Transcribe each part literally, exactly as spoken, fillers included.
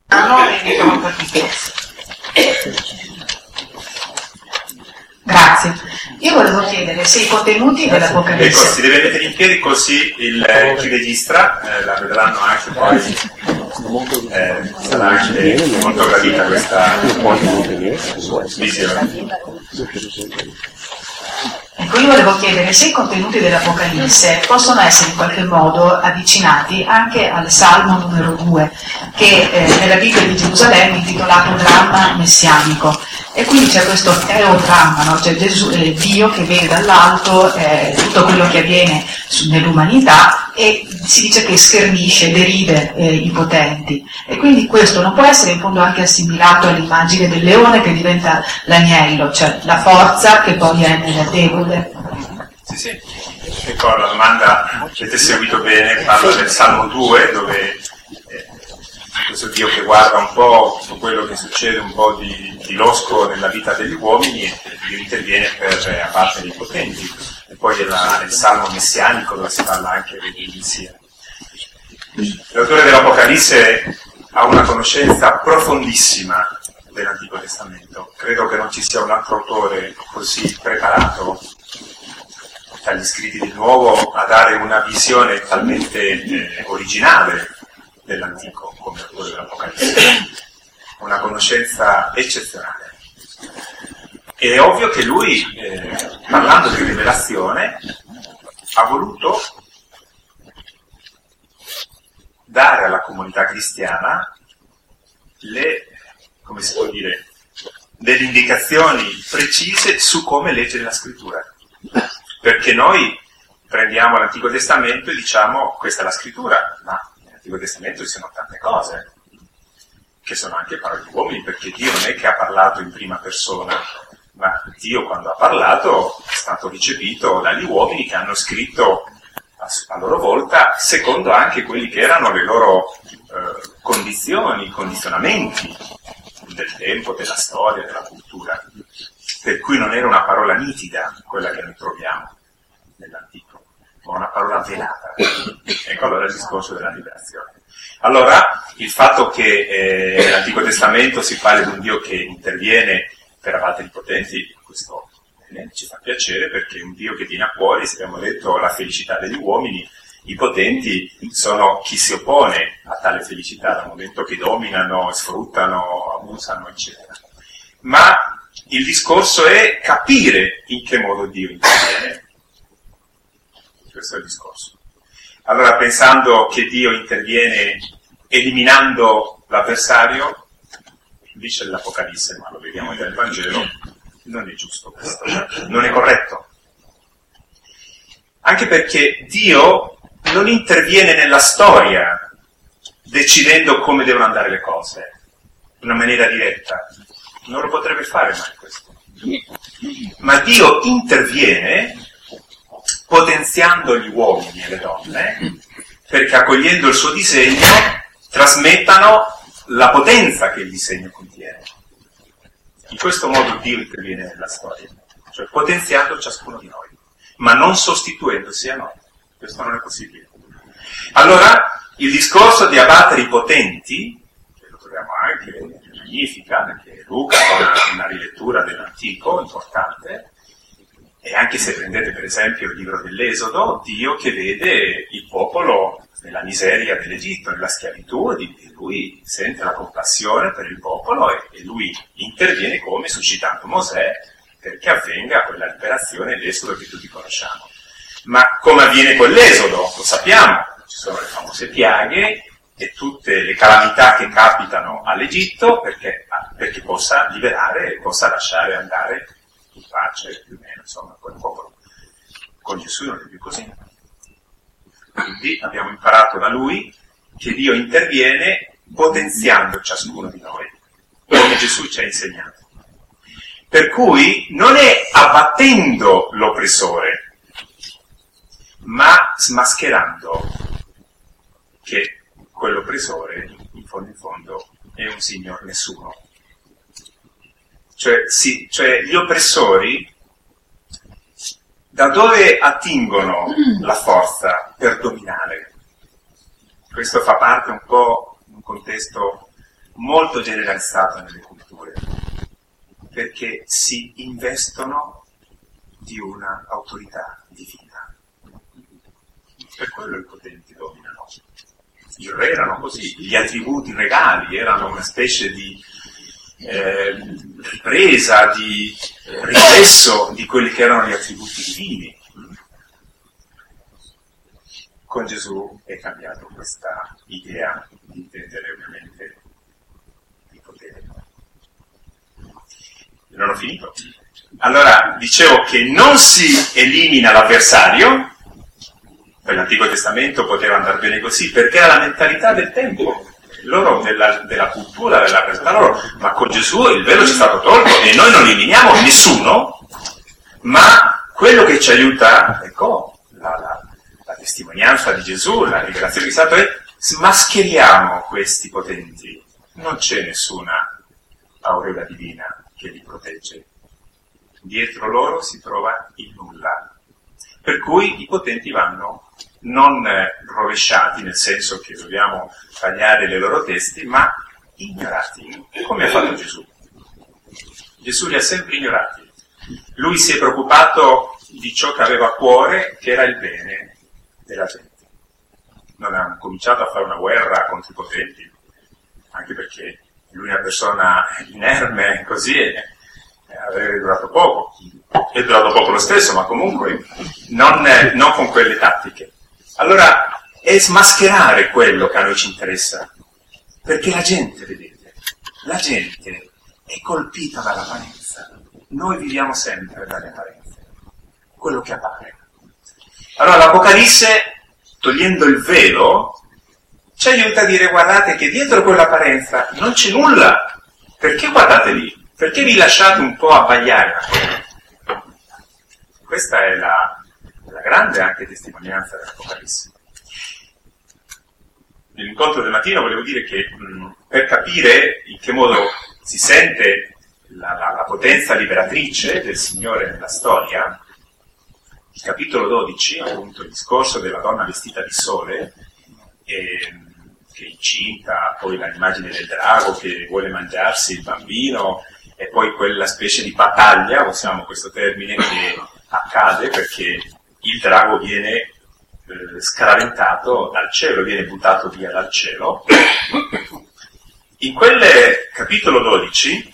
Grazie. Io volevo chiedere se i contenuti dell'Apocalisse... Ecco, si deve mettere in piedi così il, eh, chi registra, eh, la vedranno anche poi, eh, sarà anche molto gradita questa visione. Ecco, io volevo chiedere se i contenuti dell'Apocalisse possono essere in qualche modo avvicinati anche al Salmo numero due, che eh, nella Bibbia di Gerusalemme è intitolato Dramma Messianico. E quindi c'è questo teodramma, no? C'è Gesù, eh, Dio che vede dall'alto eh, tutto quello che avviene su, nell'umanità e si dice che schernisce, deride eh, i potenti. E quindi questo non può essere in fondo anche assimilato all'immagine del leone che diventa l'agnello, cioè la forza che poi è nel debole. Sì, sì. Ecco, la domanda avete seguito bene, parla del Salmo due, dove eh, questo Dio che guarda un po' su quello che succede, un po' di, di losco nella vita degli uomini e Dio interviene per eh, abbattere i potenti. E poi è la, il Salmo messianico dove si parla anche degli insieme. L'autore dell'Apocalisse ha una conoscenza profondissima dell'Antico Testamento. Credo che non ci sia un altro autore così preparato dagli scritti del Nuovo a dare una visione talmente eh, originale dell'Antico come l'autore dell'Apocalisse. Una conoscenza eccezionale. Ed è ovvio che lui, eh, parlando di rivelazione, ha voluto dare alla comunità cristiana le, come si può dire, delle indicazioni precise su come leggere la scrittura. Perché noi prendiamo l'Antico Testamento e diciamo questa è la scrittura, ma nell'Antico Testamento ci sono tante cose che sono anche parole di uomini, perché Dio non è che ha parlato in prima persona, ma Dio quando ha parlato è stato ricepito dagli uomini che hanno scritto a, a loro volta secondo anche quelli che erano le loro eh, condizioni, condizionamenti del tempo, della storia, della cultura, per cui non era una parola nitida quella che noi troviamo nell'Antico, ma una parola velata. Ecco allora il discorso della rivelazione. Allora, il fatto che eh, nell'Antico Testamento si parli di un Dio che interviene per abbattere i potenti, questo eh, ci fa piacere perché è un Dio che tiene a cuore, se abbiamo detto, la felicità degli uomini. I potenti sono chi si oppone a tale felicità dal momento che dominano, sfruttano, abusano, eccetera. Ma il discorso è capire in che modo Dio interviene. Questo è il discorso. Allora, pensando che Dio interviene eliminando l'avversario, dice l'Apocalisse, ma lo vediamo nel Vangelo, non è giusto questo, non è corretto. Anche perché Dio non interviene nella storia decidendo come devono andare le cose, in una maniera diretta. Non lo potrebbe fare mai questo. Ma Dio interviene potenziando gli uomini e le donne perché accogliendo il suo disegno trasmettano la potenza che il disegno contiene. In questo modo Dio interviene nella storia, cioè potenziando ciascuno di noi, ma non sostituendosi a noi. Questo non è possibile. Allora, il discorso di abbattere i potenti, che lo troviamo anche nel Magnifica, perché Luca fa una, una rilettura dell'Antico importante, e anche se prendete per esempio il libro dell'Esodo, Dio che vede il popolo nella miseria dell'Egitto, nella schiavitù, e lui sente la compassione per il popolo e, e lui interviene come suscitando Mosè perché avvenga quella liberazione e l'Esodo che tutti conosciamo. Ma come avviene con l'Esodo? Lo sappiamo, ci sono le famose piaghe e tutte le calamità che capitano all'Egitto perché, perché possa liberare e possa lasciare andare in pace, più o meno, insomma, quel popolo. Con Gesù non è più così. Quindi abbiamo imparato da lui che Dio interviene potenziando ciascuno di noi, come Gesù ci ha insegnato. Per cui non è abbattendo l'oppressore, ma smascherando che quell'oppressore, in fondo in fondo, è un signor nessuno. Cioè, sì, cioè gli oppressori da dove attingono la forza per dominare? Questo fa parte un po' di un contesto molto generalizzato nelle culture, perché si investono di una autorità divina. Per quello i potenti dominano. I re erano così, gli attributi regali erano una specie di eh, ripresa, di riflesso di quelli che erano gli attributi divini. Con Gesù è cambiato questa idea di intendere ovviamente il potere. Non ho finito. Allora, dicevo che non si elimina l'avversario. Per l'Antico Testamento poteva andare bene così, perché era la mentalità del tempo, loro della, della cultura, della realtà loro, ma con Gesù il velo ci è stato tolto e noi non eliminiamo nessuno, ma quello che ci aiuta, ecco, la, la, la testimonianza di Gesù, la rivelazione di Stato è smascheriamo questi potenti, non c'è nessuna aureola divina che li protegge, dietro loro si trova il nulla. Per cui i potenti vanno non rovesciati, nel senso che dobbiamo tagliare le loro testi, ma ignorati, come ha fatto Gesù. Gesù li ha sempre ignorati. Lui si è preoccupato di ciò che aveva a cuore, che era il bene della gente. Non ha cominciato a fare una guerra contro i potenti, anche perché lui è una persona inerme, così, e avrebbe durato poco. È durato poco lo stesso, ma comunque non, non con quelle tattiche. Allora è smascherare quello che a noi ci interessa, perché la gente, vedete, la gente è colpita dall'apparenza. Noi viviamo sempre dalle apparenze, quello che appare. Allora l'Apocalisse, togliendo il velo, ci aiuta a dire: guardate che dietro quell'apparenza non c'è nulla. Perché guardate lì? Perché vi lasciate un po' abbagliare? Questa è la, la grande anche testimonianza dell'Apocalisse. Nell'incontro del mattino volevo dire che mh, per capire in che modo si sente la, la, la potenza liberatrice del Signore nella storia, il capitolo dodici, appunto il discorso della donna vestita di sole, e, che è incinta, poi l'immagine del drago che vuole mangiarsi il bambino, e poi quella specie di battaglia, usiamo questo termine, che accade perché il drago viene eh, scaraventato dal cielo, viene buttato via dal cielo. In quel capitolo dodici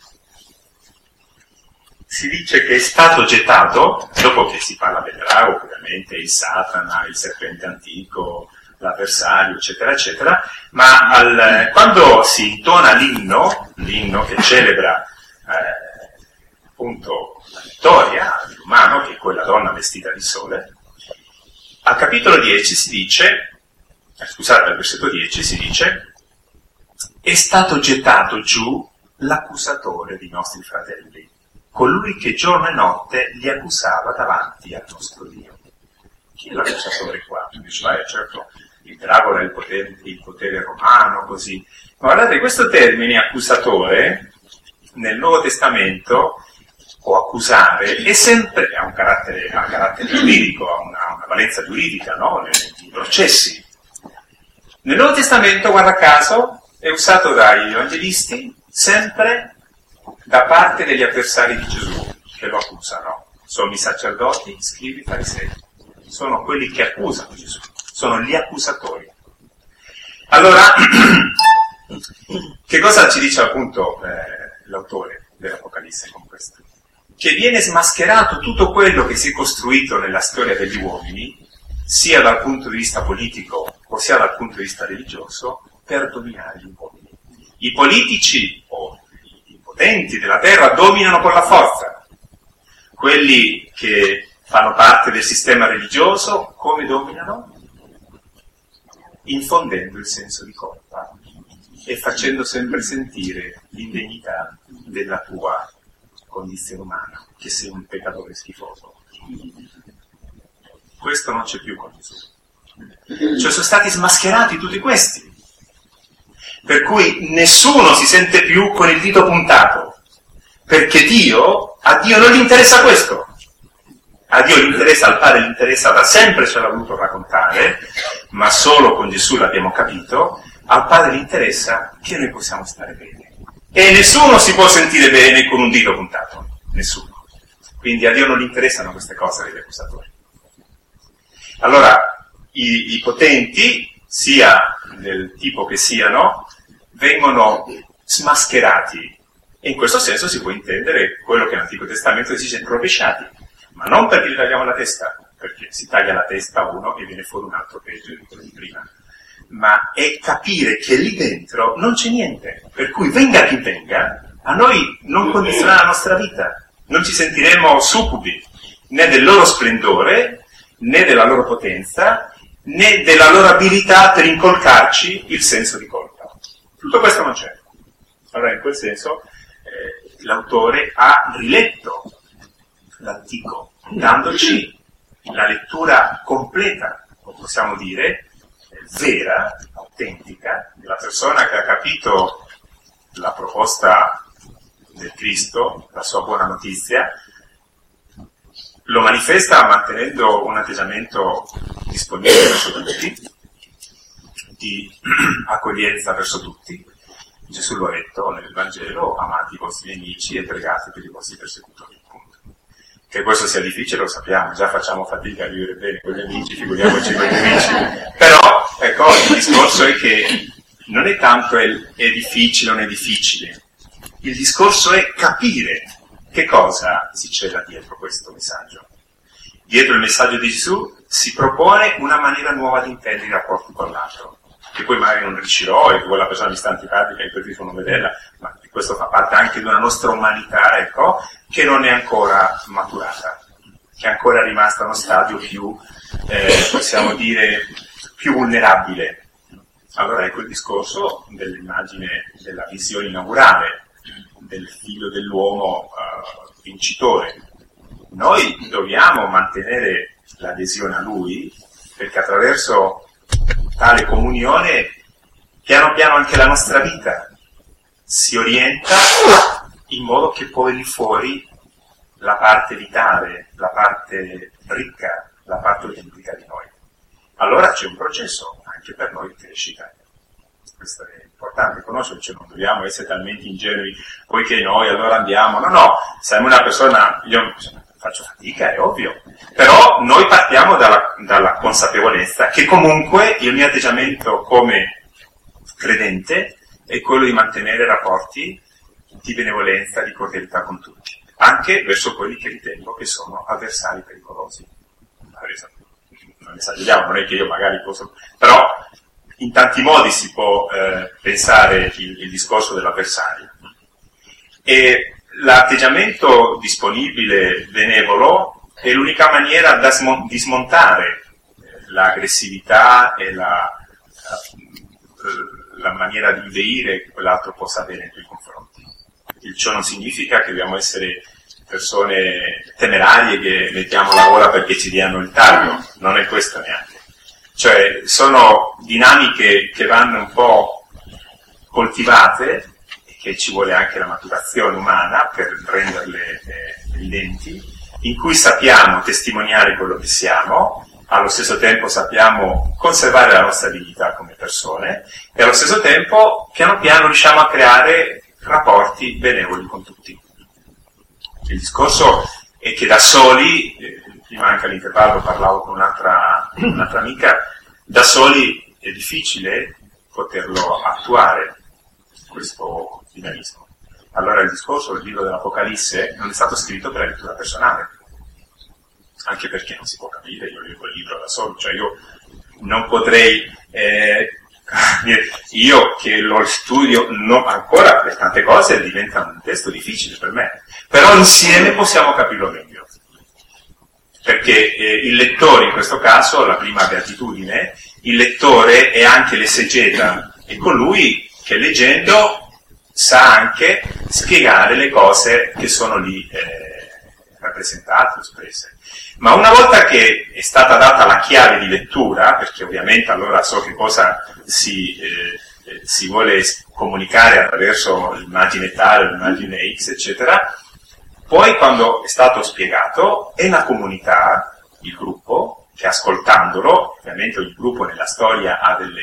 si dice che è stato gettato, dopo che si parla del drago, ovviamente il Satana, il serpente antico, l'avversario, eccetera, eccetera, ma al, quando si intona l'inno, l'inno che celebra eh, appunto la vittoria dell'umano, che è quella donna vestita di sole, al capitolo dieci si dice, eh, scusate, al versetto dieci si dice: è stato gettato giù l'accusatore dei nostri fratelli, colui che giorno e notte li accusava davanti al nostro Dio. Chi è l'accusatore qua? Tu dici, vai, certo, il drago era il potere, il potere romano, così. Ma guardate, questo termine accusatore, nel Nuovo Testamento, o accusare, è sempre, ha un carattere, ha un carattere giuridico, ha una, una valenza giuridica, no? Nei, nei processi. Nel Nuovo Testamento, guarda caso, è usato dagli evangelisti sempre da parte degli avversari di Gesù, che lo accusano. Sono i sacerdoti, i scribi, i farisei. Sono quelli che accusano Gesù. Sono gli accusatori. Allora, che cosa ci dice appunto eh, l'autore dell'Apocalisse con questo? Che viene smascherato tutto quello che si è costruito nella storia degli uomini, sia dal punto di vista politico o sia dal punto di vista religioso, per dominare gli uomini. I politici o i potenti della terra dominano con la forza. Quelli che fanno parte del sistema religioso, come dominano? Infondendo il senso di colpa e facendo sempre sentire l'indegnità della tua condizione umana, che sei un peccatore schifoso. Questo non c'è più con Gesù. Cioè sono stati smascherati tutti questi, per cui nessuno si sente più con il dito puntato, perché Dio, a Dio non gli interessa questo. A Dio gli interessa, al Padre gli interessa, da sempre ce l'ha voluto raccontare, ma solo con Gesù l'abbiamo capito, al Padre interessa che noi possiamo stare bene. E nessuno si può sentire bene con un dito puntato, nessuno. Quindi a Dio non gli interessano queste cose degli accusatori. Allora, i, i potenti, sia del tipo che siano, vengono smascherati. E in questo senso si può intendere quello che l'Antico Testamento si dice rovesciati, ma non perché gli tagliamo la testa, perché si taglia la testa a uno e viene fuori un altro peggio di quello di prima, ma è capire che lì dentro non c'è niente, per cui venga chi venga, a noi non condizionerà la nostra vita, non ci sentiremo succubi né del loro splendore, né della loro potenza, né della loro abilità per incolcarci il senso di colpa. Tutto questo non c'è. Allora in quel senso eh, l'autore ha riletto l'Antico, dandoci la lettura completa, o possiamo dire, vera, autentica, della persona che ha capito la proposta del Cristo, la sua buona notizia, lo manifesta mantenendo un atteggiamento disponibile verso tutti, di accoglienza verso tutti. Gesù lo ha detto nel Vangelo: amate i vostri nemici e pregate per i vostri persecutori. Che questo sia difficile lo sappiamo, già facciamo fatica a vivere bene con gli amici, figuriamoci con gli nemici. Però, ecco, il discorso è che non è tanto è, è difficile o non è difficile, il discorso è capire che cosa si cela dietro questo messaggio. Dietro il messaggio di Gesù si propone una maniera nuova di intendere i rapporti con l'altro, che poi magari non riuscirò e che quella persona mi sta antipatica e preferisco non vederla, ma questo fa parte anche di una nostra umanità, ecco, che non è ancora maturata, che è ancora rimasta a uno stadio più, eh, possiamo dire, più vulnerabile. Allora ecco il discorso dell'immagine, della visione inaugurale del figlio dell'uomo uh, vincitore. Noi dobbiamo mantenere l'adesione a lui, perché attraverso tale comunione piano piano anche la nostra vita si orienta in modo che poi lì fuori la parte vitale, la parte ricca, la parte autentica di noi. Allora c'è un processo anche per noi di crescita. Questo è importante conoscere, cioè non dobbiamo essere talmente ingenui, poiché noi allora andiamo, no no, siamo una persona, io faccio fatica, è ovvio, però noi partiamo dalla, dalla consapevolezza che comunque il mio atteggiamento come credente è quello di mantenere rapporti di benevolenza, di cordialità con tutti, anche verso quelli che ritengo che sono avversari pericolosi. Non esageriamo, non è che io magari posso, però in tanti modi si può eh, pensare il, il discorso dell'avversario. E l'atteggiamento disponibile, benevolo, è l'unica maniera da smon- di smontare l'aggressività e la, la, la maniera di vedere che quell'altro possa avere nei tuoi confronti. Il ciò non significa che dobbiamo essere persone temerarie che mettiamo la gola perché ci diano il taglio, non è questo neanche. Cioè, sono dinamiche che vanno un po' coltivate, che ci vuole anche la maturazione umana per renderle eh, evidenti, in cui sappiamo testimoniare quello che siamo, allo stesso tempo sappiamo conservare la nostra dignità come persone e allo stesso tempo piano piano riusciamo a creare rapporti benevoli con tutti. Il discorso è che da soli, eh, prima anche all'intervallo parlavo con un'altra, un'altra amica, da soli è difficile poterlo attuare, questo dinamismo. Allora il discorso del libro dell'Apocalisse non è stato scritto per la lettura personale, anche perché non si può capire, io leggo il libro da solo, cioè io non potrei, eh, io che lo studio no, ancora per tante cose diventa un testo difficile per me, però insieme possiamo capirlo meglio, perché eh, il lettore in questo caso, la prima beatitudine, il lettore è anche l'esegeta, è colui che leggendo sa anche spiegare le cose che sono lì eh, rappresentate, espresse. Ma una volta che è stata data la chiave di lettura, perché ovviamente allora so che cosa si, eh, si vuole comunicare attraverso l'immagine tale, l'immagine X, eccetera, poi quando è stato spiegato è la comunità, il gruppo, che ascoltandolo, ovviamente ogni gruppo nella storia ha delle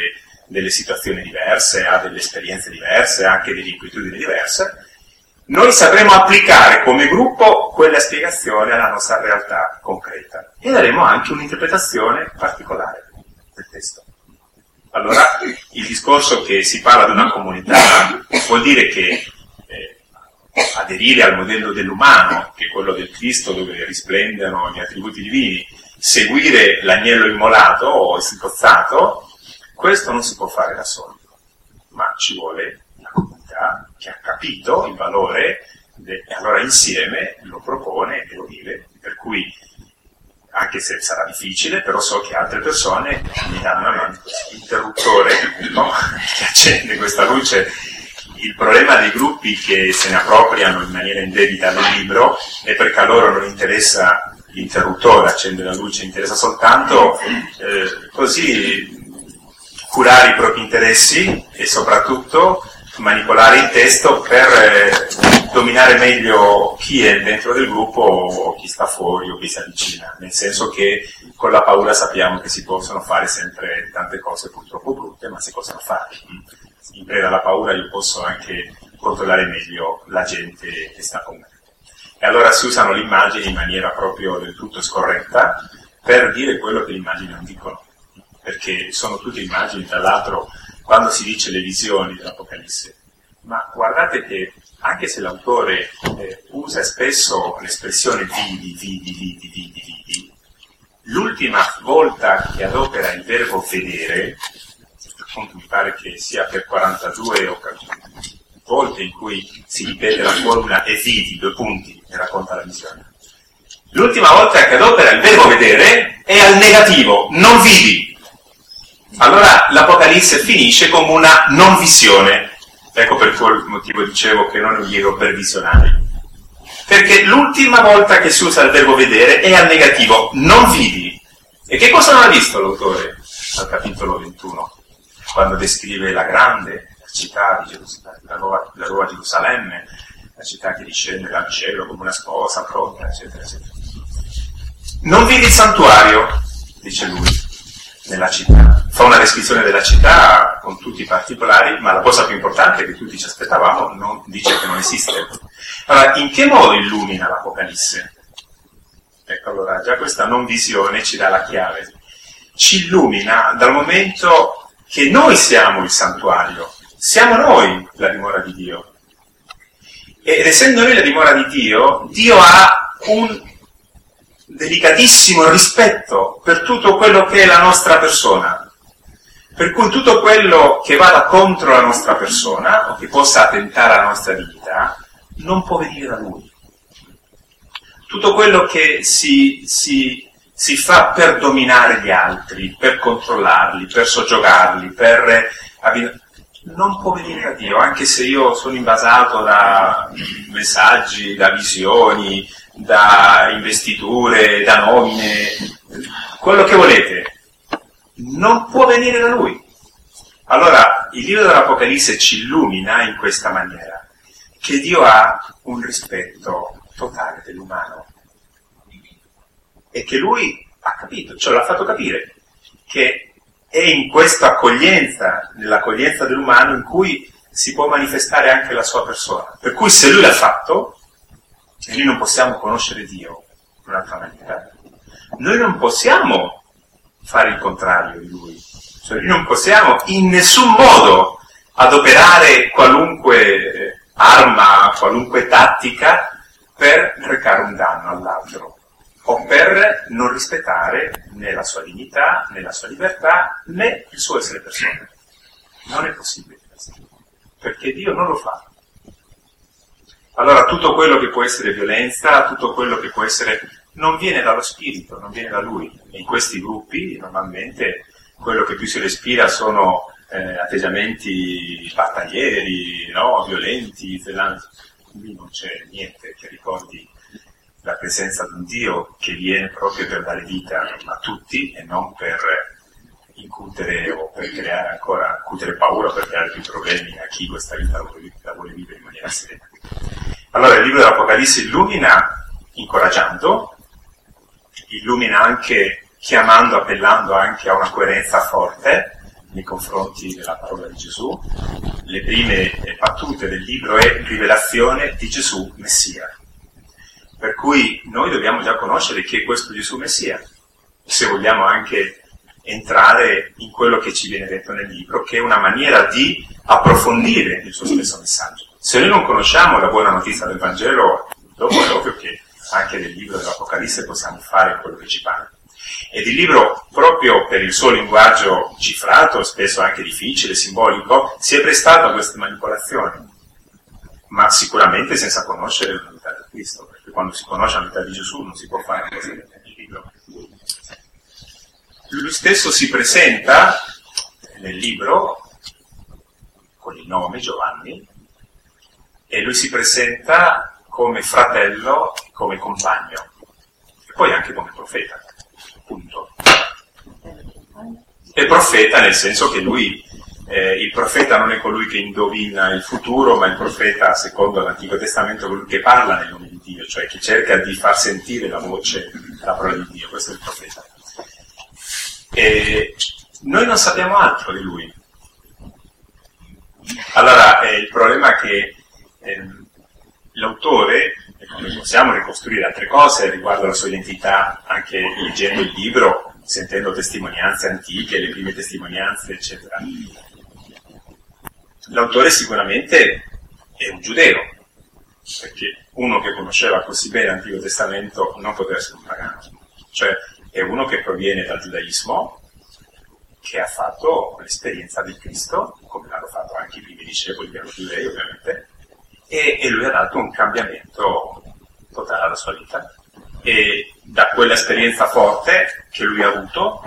delle situazioni diverse, ha delle esperienze diverse, anche delle inquietudini diverse, noi sapremo applicare come gruppo quella spiegazione alla nostra realtà concreta e daremo anche un'interpretazione particolare del testo. Allora, il discorso che si parla di una comunità vuol dire che eh, aderire al modello dell'umano, che è quello del Cristo dove risplendono gli attributi divini, seguire l'agnello immolato o singozzato, questo non si può fare da solo, ma ci vuole una comunità che ha capito il valore de- e allora insieme lo propone e lo vive, per cui anche se sarà difficile, però so che altre persone mi danno una mano, interruttore, no? Che accende questa luce. Il problema dei gruppi che se ne appropriano in maniera indebita del libro è perché a loro non interessa l'interruttore, accende la luce, interessa soltanto eh, così curare i propri interessi e soprattutto manipolare il testo per eh, dominare meglio chi è dentro del gruppo o chi sta fuori o chi si avvicina, nel senso che con la paura sappiamo che si possono fare sempre tante cose purtroppo brutte, ma si possono fare. In preda alla paura io posso anche controllare meglio la gente che sta con me. E allora si usano le immagini in maniera proprio del tutto scorretta per dire quello che le immagini non dicono, perché sono tutte immagini. Tra l'altro, quando si dice le visioni dell'Apocalisse, ma guardate che anche se l'autore eh, usa spesso l'espressione vidi, vidi, vidi, vidi, vidi, l'ultima volta che adopera il verbo vedere, appunto mi pare che sia per quarantadue volte in cui si ripete la formula e vidi, due punti, e racconta la visione. L'ultima volta che adopera il verbo vedere è al negativo, non vidi. Allora l'Apocalisse finisce come una non visione. Ecco per quel motivo dicevo che non è un libro per visionari. Perché l'ultima volta che si usa il verbo vedere è al negativo, non vidi. E che cosa non ha visto l'autore al capitolo ventuno? Quando descrive la grande città di Gerusalemme, la nuova, la nuova Gerusalemme, la città che discende dal cielo come una sposa pronta, eccetera, eccetera. Non vidi il santuario, dice lui, nella città. Fa una descrizione della città con tutti i particolari, ma la cosa più importante che tutti ci aspettavamo non, dice che non esiste. Allora, in che modo illumina l'Apocalisse? Ecco, allora, già questa non visione ci dà la chiave. Ci illumina dal momento che noi siamo il santuario, siamo noi la dimora di Dio. Ed essendo noi la dimora di Dio, Dio ha un delicatissimo rispetto per tutto quello che è la nostra persona. Per cui tutto quello che vada contro la nostra persona, o che possa attentare alla nostra vita, non può venire da Lui. Tutto quello che si, si, si fa per dominare gli altri, per controllarli, per soggiogarli, per non può venire da Dio, anche se io sono invasato da messaggi, da visioni, da investiture, da nomine, quello che volete, non può venire da Lui. Allora, il libro dell'Apocalisse ci illumina in questa maniera, che Dio ha un rispetto totale dell'umano e che Lui ha capito, cioè l'ha fatto capire, che è in questa accoglienza, nell'accoglienza dell'umano, in cui si può manifestare anche la sua persona. Per cui se Lui l'ha fatto, e noi non possiamo conoscere Dio in un'altra maniera, noi non possiamo fare il contrario di Lui. Cioè noi non possiamo in nessun modo adoperare qualunque arma, qualunque tattica per recare un danno all'altro o per non rispettare né la sua dignità, né la sua libertà, né il suo essere persona. Non è possibile questo, perché Dio non lo fa. Allora tutto quello che può essere violenza, tutto quello che può essere, non viene dallo spirito, non viene da Lui. E in questi gruppi normalmente quello che più si respira sono eh, atteggiamenti battaglieri, no? Violenti, zelanti. Lì non c'è niente che ricordi la presenza di un Dio che viene proprio per dare vita a tutti e non per incutere o per creare ancora, incutere paura, per creare più problemi a chi questa vita la vuole, la vuole vivere in maniera serena. Allora il libro dell'Apocalisse illumina incoraggiando, illumina anche chiamando, appellando anche a una coerenza forte, nei confronti della parola di Gesù. Le prime battute del libro è rivelazione di Gesù Messia. Per cui noi dobbiamo già conoscere chi è questo Gesù Messia, se vogliamo anche entrare in quello che ci viene detto nel libro, che è una maniera di approfondire il suo stesso messaggio. Se noi non conosciamo la buona notizia del Vangelo, dopo è ovvio che anche nel libro dell'Apocalisse possiamo fare quello che ci pare. Ed il libro, proprio per il suo linguaggio cifrato, spesso anche difficile, simbolico, si è prestato a queste manipolazioni, ma sicuramente senza conoscere l'unità di Cristo, perché quando si conosce l'unità di Gesù non si può fare così nel libro. Lui stesso si presenta nel libro con il nome Giovanni, e lui si presenta come fratello, come compagno, e poi anche come profeta. Punto. E profeta nel senso che lui, eh, il profeta non è colui che indovina il futuro, ma il profeta, secondo l'Antico Testamento, è colui che parla nel nome di Dio, cioè che cerca di far sentire la voce, la parola di Dio. Questo è il profeta. E noi non sappiamo altro di lui. Allora, eh, il problema è che eh, l'autore, noi possiamo ricostruire altre cose riguardo alla sua identità anche leggendo il libro, sentendo testimonianze antiche, le prime testimonianze, eccetera. L'autore sicuramente è un giudeo, perché uno che conosceva così bene l'Antico Testamento non poteva essere un pagano, cioè è uno che proviene dal giudaismo, che ha fatto l'esperienza del Cristo, come l'hanno fatto anche i primi discepoli che erano giudei ovviamente, e, e lui ha dato un cambiamento totale alla sua vita, e da quell'esperienza forte che lui ha avuto,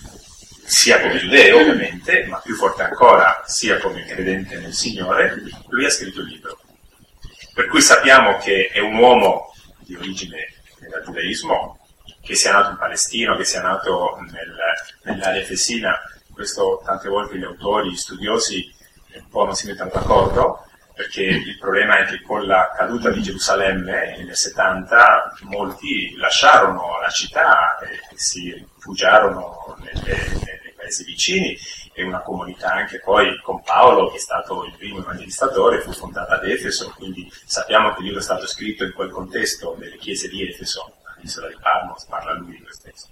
sia come giudeo ovviamente, ma più forte ancora sia come credente nel Signore, lui ha scritto il libro. Per cui sappiamo che è un uomo di origine del giudaismo, che sia nato in Palestina, che sia nato nel, nell'area efesina. Questo tante volte gli autori, gli studiosi un po' non si mettono d'accordo, perché il problema è che con la caduta di Gerusalemme nel settanta molti lasciarono la città e si rifugiarono nelle, nei paesi vicini, e una comunità anche poi con Paolo, che è stato il primo evangelistatore, fu fondata ad Efeso, quindi sappiamo che il libro è stato scritto in quel contesto delle chiese di Efeso, all'isola di Parmos, parla lui di questo stesso.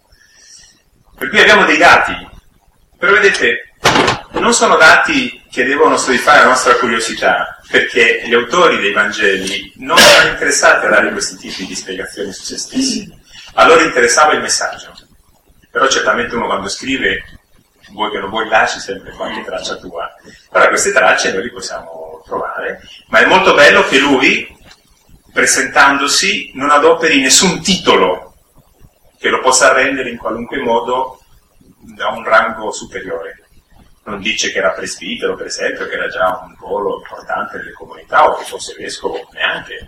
Per cui abbiamo dei dati, però vedete, non sono dati che devono soddisfare la nostra curiosità, perché gli autori dei Vangeli non erano interessati a dare questi tipi di spiegazioni su se stessi. A loro interessava il messaggio. Però certamente uno quando scrive, vuoi che non vuoi, lasci sempre qualche traccia tua. Allora queste tracce noi le possiamo trovare, ma è molto bello che lui, presentandosi, non adoperi nessun titolo che lo possa rendere in qualunque modo da un rango superiore. Non dice che era presbitero, per esempio, che era già un ruolo importante nelle comunità, o che fosse vescovo, neanche,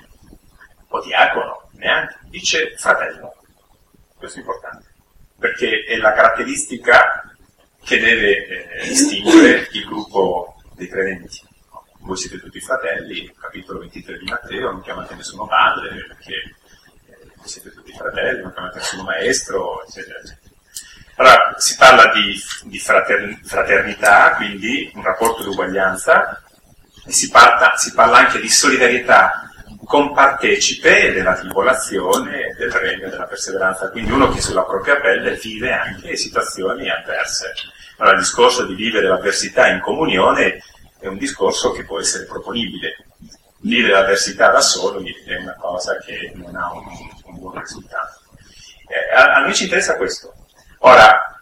o diacono, neanche. Dice fratello. Questo è importante, perché è la caratteristica che deve eh, distinguere il gruppo dei credenti. Voi siete tutti fratelli, capitolo ventitré di Matteo, non chiamate nessuno padre, perché eh, siete tutti fratelli, non chiamate nessuno maestro, eccetera, eccetera. Allora, si parla di, di frater, fraternità, quindi un rapporto di uguaglianza, e si, parta, si parla anche di solidarietà compartecipe della tribolazione, del regno e della perseveranza, quindi uno che sulla propria pelle vive anche situazioni avverse. Allora, il discorso di vivere l'avversità in comunione è un discorso che può essere proponibile. Vivere l'avversità da solo è una cosa che non ha un, un buon risultato. Eh, a, a noi ci interessa questo. Ora,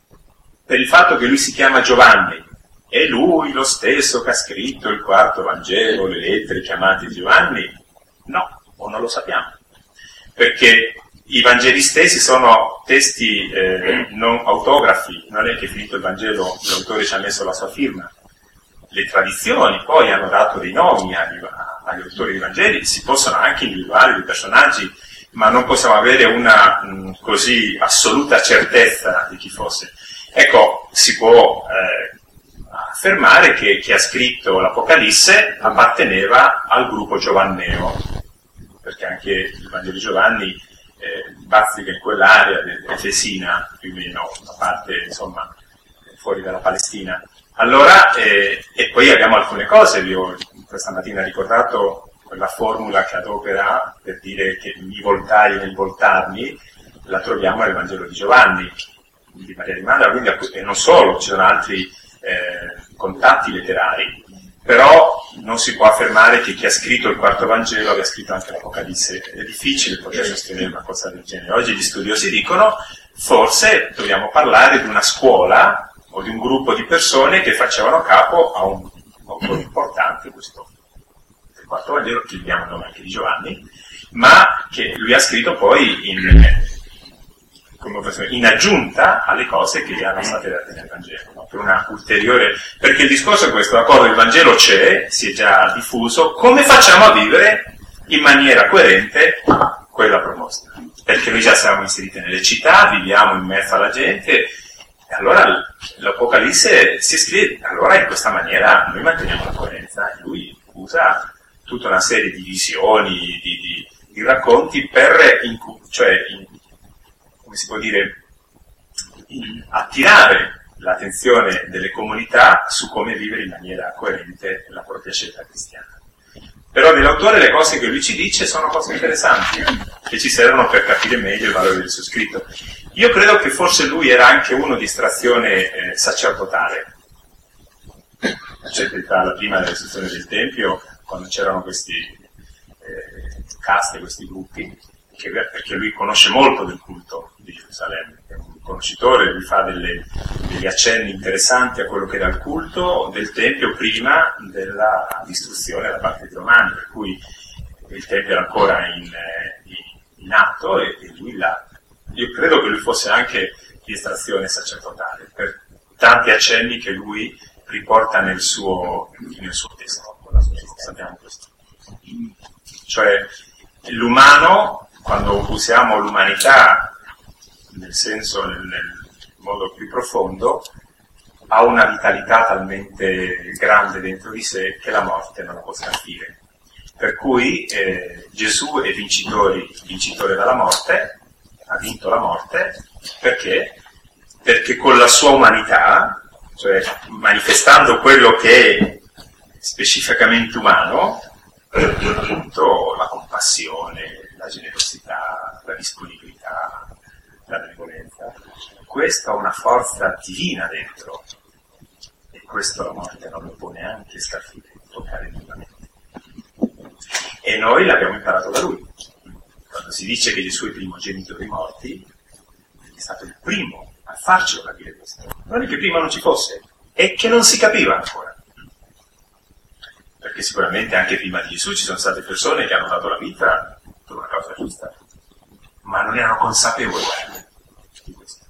per il fatto che lui si chiama Giovanni, è lui lo stesso che ha scritto il quarto Vangelo, le lettere chiamate Giovanni? No, o non lo sappiamo. Perché i Vangeli stessi sono testi eh, non autografi, non è che finito il Vangelo l'autore ci ha messo la sua firma. Le tradizioni poi hanno dato dei nomi agli, agli autori dei Vangeli, si possono anche individuare dei personaggi, ma non possiamo avere una mh, così assoluta certezza di chi fosse. Ecco, si può eh, affermare che chi ha scritto l'Apocalisse apparteneva al gruppo giovanneo, perché anche il Vangelo di Giovanni eh, bazzica in quell'area efesina, più o meno, una parte insomma fuori dalla Palestina. Allora, eh, e poi abbiamo alcune cose, vi ho questa mattina ricordato quella formula che adopera per dire che mi voltai nel voltarmi, la troviamo nel Vangelo di Giovanni, di Maria di Mandara, quindi, e non solo, ci sono altri eh, contatti letterari, però non si può affermare che chi ha scritto il quarto Vangelo abbia scritto anche l'Apocalisse. È difficile poter sostenere una cosa del genere. Oggi gli studiosi dicono forse dobbiamo parlare di una scuola o di un gruppo di persone che facevano capo a un autore importante, questo il quarto Vangelo, che diamo il nome anche di Giovanni, ma che lui ha scritto poi in, come in aggiunta alle cose che erano state date nel Vangelo, no? Per una ulteriore, perché il discorso è questo: d'accordo, il Vangelo c'è, si è già diffuso, come facciamo a vivere in maniera coerente quella proposta? Perché noi già siamo inseriti nelle città, viviamo in mezzo alla gente, e allora l'Apocalisse si scrive, allora in questa maniera noi manteniamo la coerenza, e lui usa tutta una serie di visioni, di, di, di racconti per, in, cioè, in, come si può dire, in, attirare l'attenzione delle comunità su come vivere in maniera coerente la propria scelta cristiana. Però nell'autore le cose che lui ci dice sono cose interessanti, che ci servono per capire meglio il valore del suo scritto. Io credo che forse lui era anche uno di estrazione eh, sacerdotale. C'è la prima della istruzione del Tempio, quando c'erano questi eh, caste, questi gruppi, che, perché lui conosce molto del culto di Gerusalemme, è un conoscitore, lui fa delle, degli accenni interessanti a quello che era il culto del Tempio prima della distruzione da parte dei Romani, per cui il Tempio era ancora in, in, in atto e, e lui l'ha. Io credo che lui fosse anche di estrazione sacerdotale, per tanti accenni che lui riporta nel suo, nel suo testo. Sappiamo questo. Cioè, l'umano, quando usiamo l'umanità nel senso, nel, nel modo più profondo, ha una vitalità talmente grande dentro di sé che la morte non la può scalfire. Per cui eh, Gesù è vincitore, vincitore dalla morte, ha vinto la morte, perché? Perché con la sua umanità, cioè manifestando quello che è specificamente umano, appunto la compassione, la generosità, la disponibilità, la benevolenza, questo ha una forza divina dentro, e questo la morte non lo può neanche scalfire, toccare minimamente. E noi l'abbiamo imparato da lui. Quando si dice che Gesù è il primogenito dei morti, è stato il primo a farcelo capire questo. Non è che prima non ci fosse, è che non si capiva ancora. Perché sicuramente anche prima di Gesù ci sono state persone che hanno dato la vita per una causa giusta, ma non erano consapevoli di questo.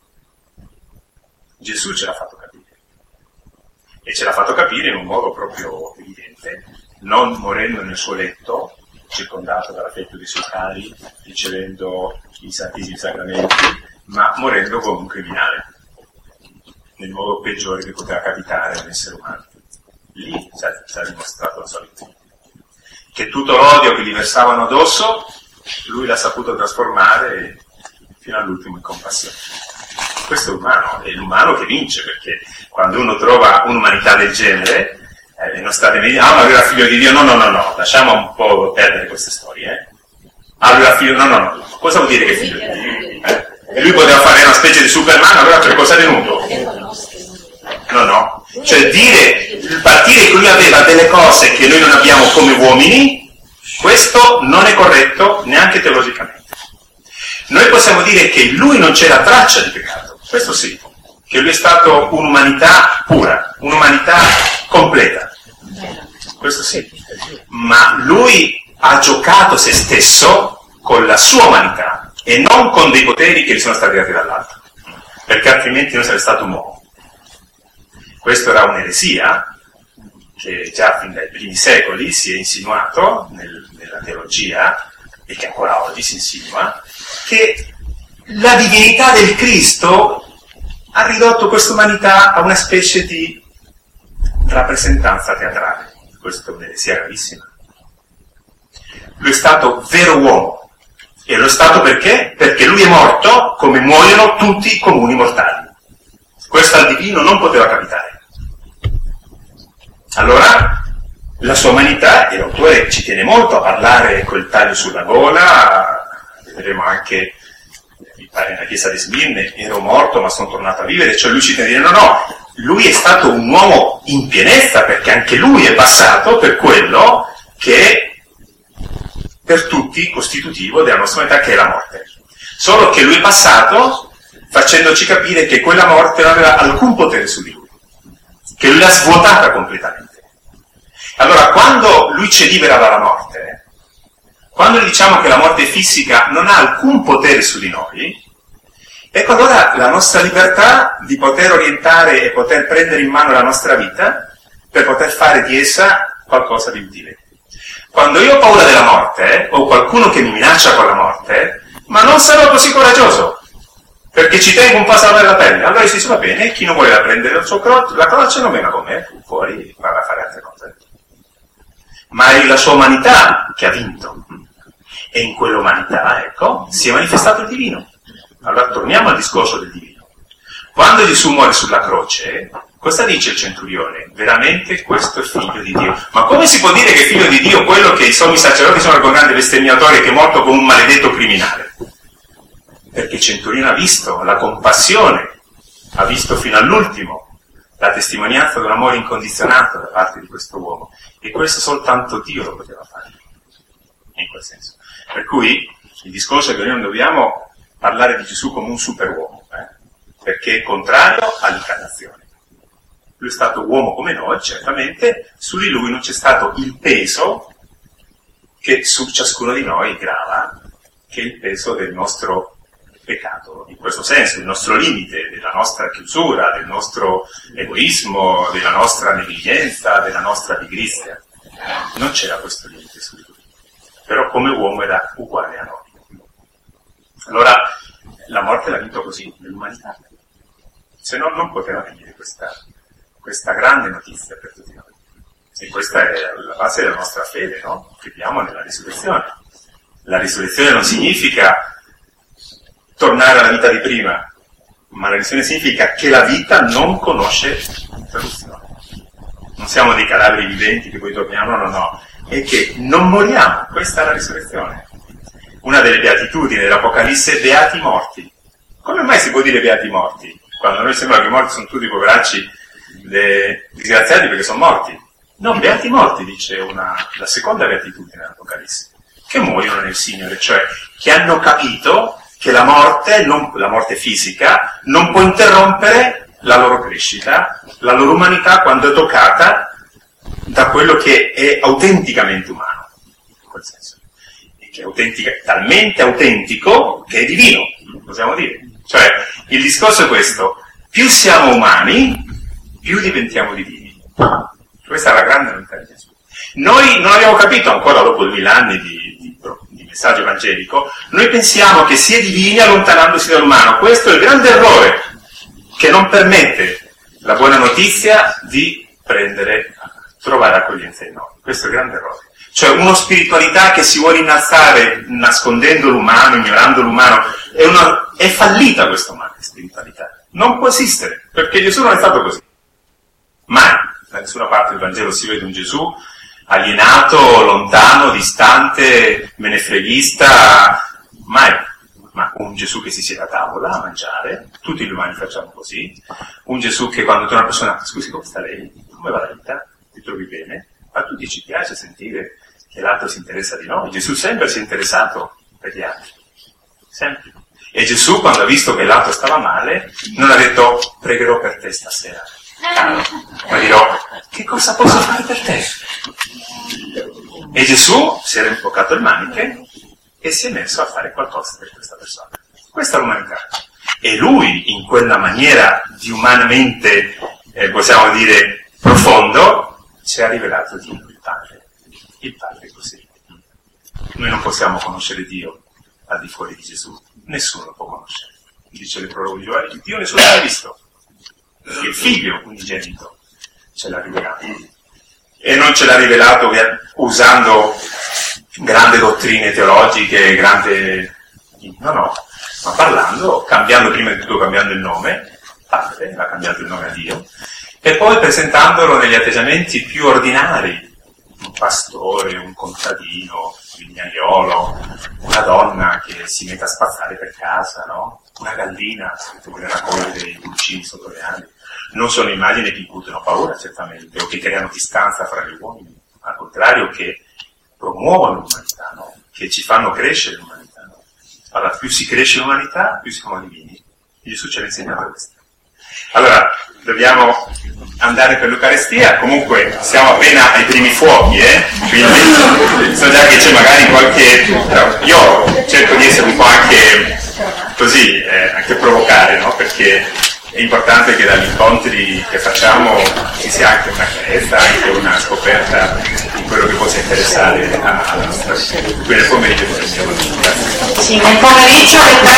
Gesù ce l'ha fatto capire. E ce l'ha fatto capire in un modo proprio evidente, non morendo nel suo letto, circondato dall'affetto dei suoi cari, ricevendo i santissimi sacramenti, ma morendo come un criminale, nel modo peggiore che poteva capitare a un essere umano. Lì si è dimostrato la sua vittoria. Che tutto l'odio che gli versavano addosso, lui l'ha saputo trasformare fino all'ultimo in compassione. Questo è umano, è l'umano che vince, perché quando uno trova un'umanità del genere, eh, non state meglio, ah ma lui era figlio di Dio, no no no no, lasciamo un po' perdere queste storie, eh. Ah lui era figlio, no no no, cosa vuol dire che è figlio di Dio? Eh? E lui poteva fare una specie di Superman, allora per cosa è venuto? No no, cioè dire, partire che lui aveva delle cose che noi non abbiamo come uomini, questo non è corretto neanche teologicamente. Noi possiamo dire che lui non c'era traccia di peccato, questo sì, che lui è stato un'umanità pura, un'umanità completa, questo sì, ma lui ha giocato se stesso con la sua umanità e non con dei poteri che gli sono stati dati dall'alto, perché altrimenti non sarebbe stato un uomo. Questo era un'eresia che già fin dai primi secoli si è insinuato nel, nella teologia, e che ancora oggi si insinua, che la divinità del Cristo ha ridotto questa umanità a una specie di rappresentanza teatrale. Questa è un'eresia gravissima. Lui è stato vero uomo, e lo è stato perché? Perché lui è morto come muoiono tutti i comuni mortali. Questo al divino non poteva capitare. Allora, la sua umanità, e l'autore ci tiene molto a parlare col taglio sulla gola, vedremo anche, mi pare nella chiesa di Smirne, ero morto ma sono tornato a vivere, cioè lui ci tiene a dire no, no, lui è stato un uomo in pienezza, perché anche lui è passato per quello che è per tutti costitutivo della nostra umanità, che è la morte. Solo che lui è passato facendoci capire che quella morte non aveva alcun potere su di lui, che lui l'ha svuotata completamente. Allora, quando lui ci libera dalla morte, quando gli diciamo che la morte fisica non ha alcun potere su di noi, ecco allora la nostra libertà di poter orientare e poter prendere in mano la nostra vita per poter fare di essa qualcosa di utile. Quando io ho paura della morte, o qualcuno che mi minaccia con la morte, ma non sarò così coraggioso, perché ci tengo un po' a salvare la pelle. Allora si dice, va bene, chi non voleva prendere il suo cro- la croce non venga con me, fuori, va a fare altre cose. Ma è la sua umanità che ha vinto. E in quell'umanità, ecco, si è manifestato il divino. Allora torniamo al discorso del divino. Quando Gesù muore sulla croce, cosa dice il centurione? Veramente questo è figlio di Dio. Ma come si può dire che è figlio di Dio quello che i sommi sacerdoti sono il grande bestemmiatore che è morto come un maledetto criminale? Perché il centurione ha visto la compassione, ha visto fino all'ultimo la testimonianza di un amore incondizionato da parte di questo uomo. E questo soltanto Dio lo poteva fare, in quel senso. Per cui il discorso è che noi non dobbiamo parlare di Gesù come un superuomo, eh? Perché è contrario all'incarnazione. Lui è stato uomo come noi, certamente, su di lui non c'è stato il peso che su ciascuno di noi grava, che è il peso del nostro peccato, in questo senso, il nostro limite, della nostra chiusura, del nostro egoismo, della nostra negligenza, della nostra pigrizia. Non c'era questo limite su di lui, però come uomo era uguale a noi. Allora, la morte l'ha vinto così, nell'umanità. Se no non poteva venire questa, questa grande notizia per tutti noi. E questa è la base della nostra fede, no? Crediamo nella risurrezione. La risurrezione non significa tornare alla vita di prima, ma la risurrezione significa che la vita non conosce interruzione. Non siamo dei cadaveri viventi che poi torniamo, no, no, è che non moriamo, questa è la risurrezione. Una delle beatitudini dell'Apocalisse è beati morti. Come mai si può dire beati morti? Quando a noi sembra che i morti sono tutti poveracci disgraziati perché sono morti. No, beati morti, dice una, la seconda beatitudine dell'Apocalisse, che muoiono nel Signore, cioè che hanno capito che la morte, non, la morte fisica, non può interrompere la loro crescita, la loro umanità quando è toccata da quello che è autenticamente umano, in quel senso. E che è autentica, talmente autentico che è divino, possiamo dire. Cioè, il discorso è questo: più siamo umani, più diventiamo divini. Questa è la grande novità di Gesù. Noi non abbiamo capito ancora dopo duemila anni di di messaggio evangelico, noi pensiamo che si è divini allontanandosi dall'umano. Questo è il grande errore che non permette la buona notizia di prendere, trovare accoglienza in noi. Questo è il grande errore. Cioè una spiritualità che si vuole innalzare nascondendo l'umano, ignorando l'umano, è, una, è fallita questa umana spiritualità. Non può esistere, perché Gesù non è stato così. Mai, da nessuna parte del Vangelo si vede un Gesù alienato, lontano, distante, menefreghista, mai. Ma un Gesù che si siede a tavola a mangiare, tutti gli umani facciamo così, un Gesù che quando tu una persona, scusi, come sta lei? Come va la vita? Ti trovi bene? A tutti ci piace sentire che l'altro si interessa di noi. Gesù sempre si è interessato per gli altri, sempre. E Gesù, quando ha visto che l'altro stava male, non ha detto pregherò per te stasera, caro, ma dirò che cosa posso fare per te? E Gesù si era imboccato le maniche e si è messo a fare qualcosa per questa persona. Questa è l'umanità. E lui, in quella maniera di umanamente, eh, possiamo dire, profondo, ci ha rivelato Dio, il Padre. Il Padre è così. Noi non possiamo conoscere Dio al di fuori di Gesù. Nessuno lo può conoscere. Dice il prologo di Giovanni, Dio nessuno l'ha visto. Il figlio unigenito ce l'ha rivelato. E non ce l'ha rivelato usando grandi dottrine teologiche, grande... no, no, ma parlando, cambiando prima di tutto cambiando il nome, padre, l'ha cambiato il nome a Dio, e poi presentandolo negli atteggiamenti più ordinari, un pastore, un contadino, un vignaiolo, una donna che si mette a spazzare per casa, no? Una gallina che vuole raccogliere i pulcini sotto le ali. Non sono immagini che incutano paura, certamente, o che creano distanza fra gli uomini, al contrario, che promuovono l'umanità, no? Che ci fanno crescere l'umanità. No? Allora, più si cresce l'umanità, più siamo divini. Gesù ci ha insegnato questo. Allora, dobbiamo andare per l'Eucaristia, comunque siamo appena ai primi fuochi, eh? Quindi so già che c'è magari qualche... No, io cerco di essere un po' anche così, eh, anche provocare, no? Perché è importante che dagli incontri che facciamo ci sia anche una chiarezza, anche una scoperta di quello che possa interessare alla nostra vita. Quindi nel pomeriggio. Sì, nel pomeriggio